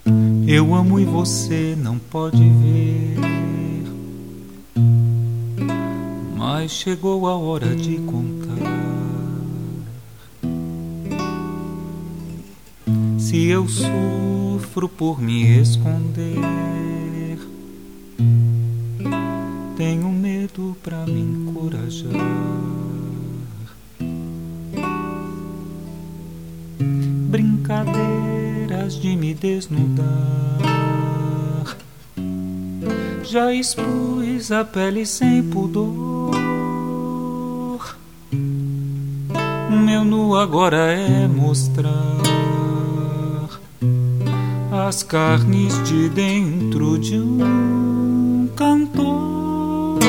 Eu amo e você não pode ver, mas chegou a hora de contar. Se eu sofro por me esconder, tenho medo pra me encorajar. Brincadeiras de me desnudar, já expus a pele sem pudor. Meu nu agora é mostrar as carnes de dentro de um cantor.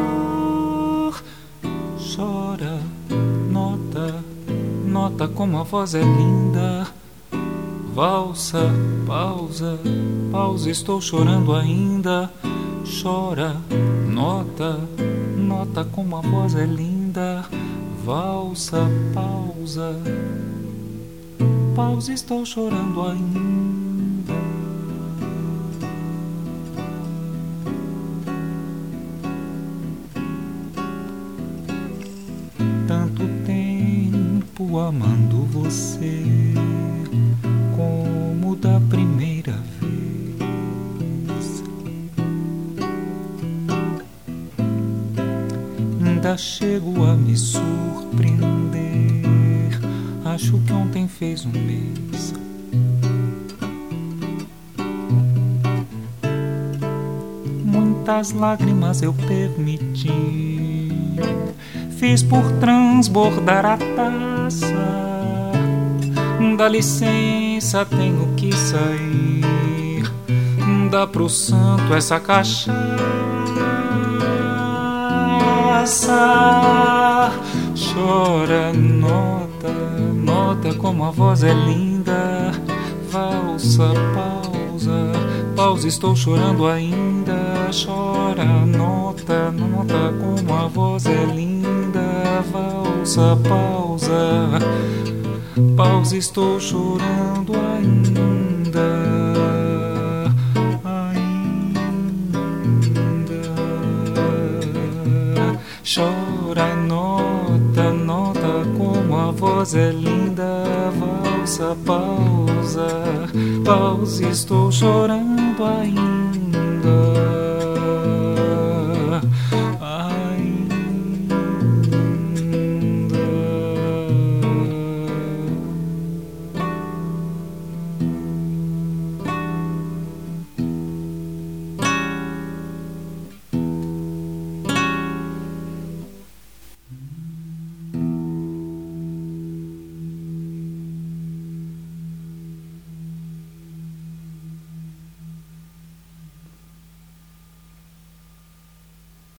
Chora, nota, nota como a voz é linda. Valsa, pausa, pausa, estou chorando ainda. Chora, nota, nota como a voz é linda. Valsa, pausa, pausa, estou chorando ainda. Tanto tempo amando você, como da primeira vez. Ainda chego a me surpreender. Acho que ontem fez um mês. Muitas lágrimas eu permiti, fiz por transbordar a taça. Dá licença, tenho que sair. Dá pro santo essa cachaça. Chora, nota, nota como a voz é linda. Valsa, pausa, pausa, estou chorando ainda. Chora, nota, nota como a voz é linda. Valsa, pausa, pausa, estou chorando ainda. Chora, nota, nota como a voz é linda. Valsa, pausa, pausa, estou chorando ainda.